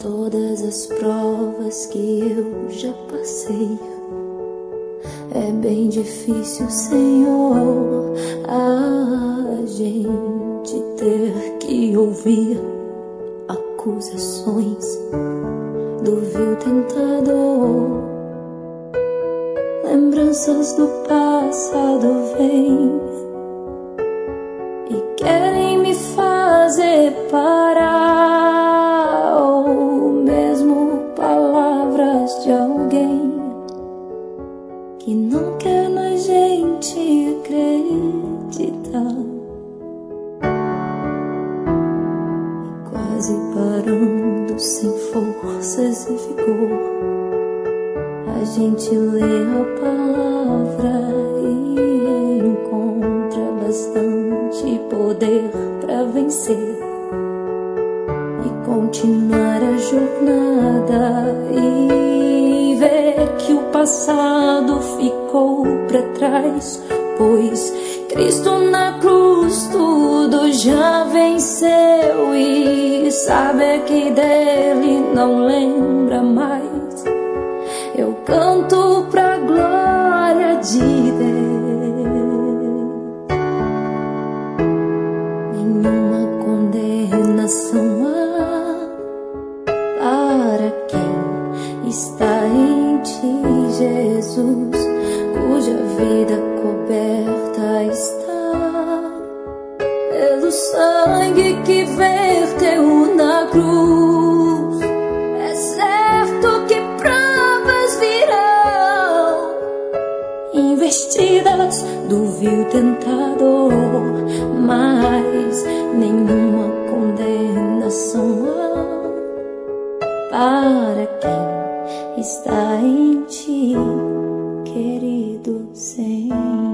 todas as provas que eu já passei, é bem difícil, Senhor, a gente ter que ouvir acusações do vil tentador. Lembranças do passado vêm e querem me fazer parar, ou mesmo palavras de alguém que não quer na gente acreditar. E quase parando, sem forças e vigor, a gente lê a palavra e encontra bastante poder para vencer e continuar a jornada, e ver que o passado ficou para trás, pois Cristo na cruz tudo já venceu, e saber que dele não lembra mais. Eu canto pra glória de Deus. Nenhuma condenação há para quem está em ti, Jesus, cuja vida coberta está pelo sangue que verteu na cruz. É certo que provas virão, investidas do vil tentador, mas nenhuma condenação há para quem está em ti, querido Senhor.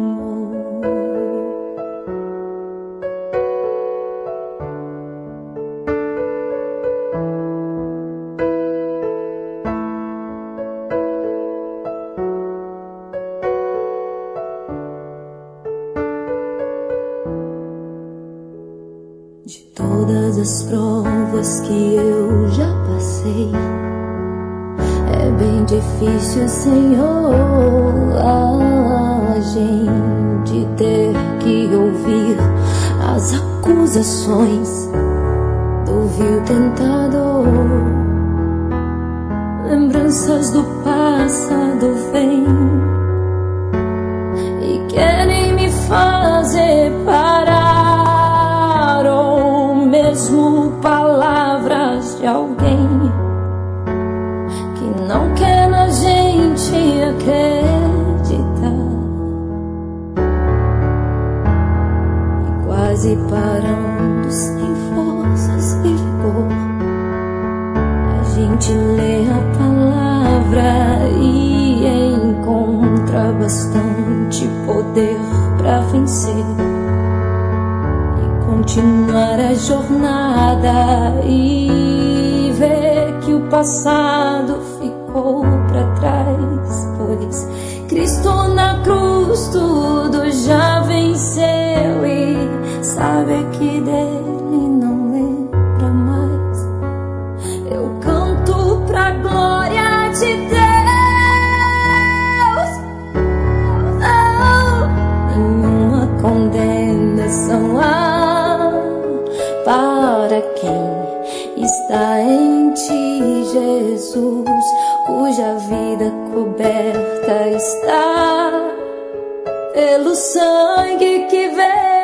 De todas as provas que eu já passei, é bem difícil, Senhor, a gente ter que ouvir as acusações do vil tentador. Lembranças do passado vêm e querem me fazer parar, ou mesmo palavras de alguém que não quer na gente acreditar. E quase parando, sem forças e vigor, a gente lê a palavra e encontra bastante poder pra vencer e continuar a jornada, e ver que o passado ficou pra trás, pois Cristo na cruz tudo já venceu, e sabe que dele não lembra mais. Eu canto pra glória de Deus. Nenhuma condenação há para quem está em ti, Jesus, cuja vida coberta está pelo sangue que veio